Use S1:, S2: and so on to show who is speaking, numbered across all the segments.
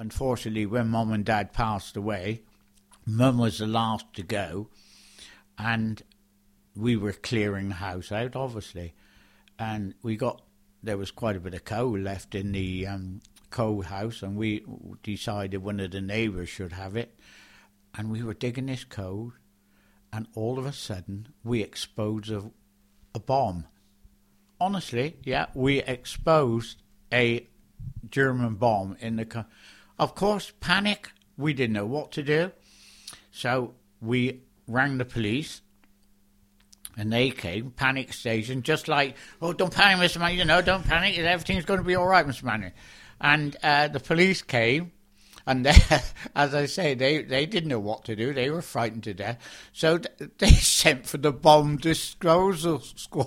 S1: unfortunately, when Mum and Dad passed away, Mum was the last to go, and we were clearing the house out, obviously, and there was quite a bit of coal left in the coal house, and we decided one of the neighbours should have it, and we were digging this coal, and all of a sudden we exposed a bomb. Honestly, yeah, we exposed a German bomb in the Of course, panic. We didn't know what to do. So we rang the police, and they came, panic station, just like, oh, don't panic, Mr. Manning, don't panic, everything's going to be all right, Mr. Manning. And the police came, and they, as I say, they didn't know what to do. They were frightened to death. So they sent for the bomb disposal squad.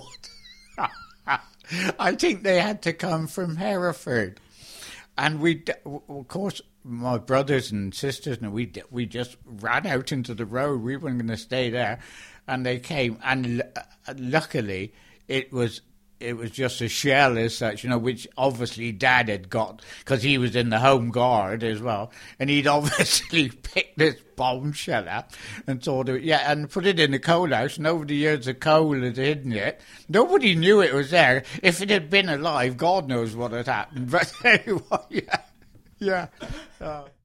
S1: I think they had to come from Hereford. And of course, my brothers and sisters, and we just ran out into the road. We weren't going to stay there. And they came, and luckily it was just a shell as such, which obviously Dad had got, because he was in the Home Guard as well, and he'd obviously picked this bomb shell up and and put it in the coal house, and over the years the coal had hidden it. Nobody knew it was there. If it had been alive, God knows what had happened. But anyway, yeah.